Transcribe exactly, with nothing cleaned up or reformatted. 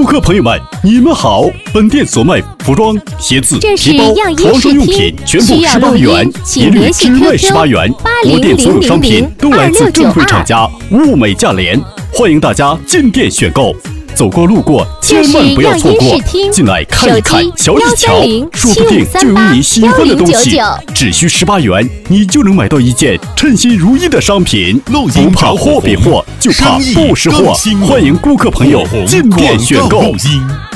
客朋友们，你们好！本店所卖服装、鞋子、皮包、床上用品全部十八元，一律只卖十八元。我店所有商品都来自正规厂家，物美价廉，欢迎大家进店选购。走过路过，千万不要错过！进来看一看，瞧一瞧，说不定就有你喜欢的东西。只需十八元，你就能买到一件称心如意的商品。不怕货比货，就怕不识货。欢迎顾客朋友进店选购。